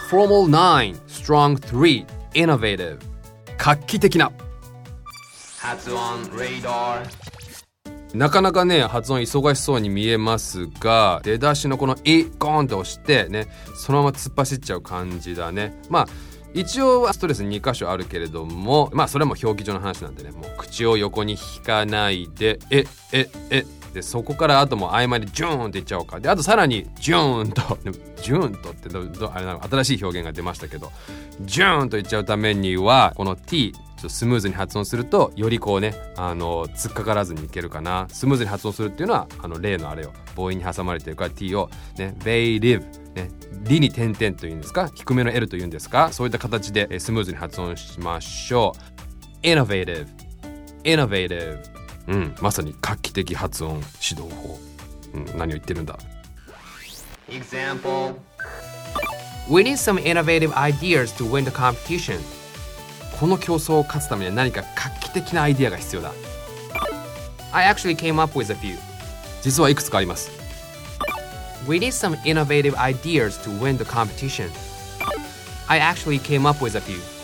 Formal 9 Strong 3 Innovative 画期的な。 発音 radar。 なかなかね発音忙しそうに見えますが、出だしのこのイゴーンと押してね、そのまま突っ走っちゃう感じだね。まあ一応ストレス2箇所あるけれども、まあそれも表記上の話なんでね、もう口を横に引かないでで、そこからあともう合間にジューンっていっちゃおうか。であとさらにジューンとジューンとってあれなの、新しい表現が出ましたけど、ジューンといっちゃうためにはこの t ちょっとスムーズに発音するとよりこうね突っかからずにいけるかな。スムーズに発音するっていうのは例のあれよ、母音に挟まれてるから t をねベイリブね、リに点々というんですか、低めの L というんですか、そういった形でスムーズに発音しましょう。 Innovative Innovative、まさに画期的発音指導法、何を言ってるんだ。 Example We need some innovative ideas to win the competition. この競争を勝つためには何か画期的なアイディアが必要だ。 I actually came up with a few. 実はいくつかあります。 We need some innovative ideas to win the competition. I actually came up with a few.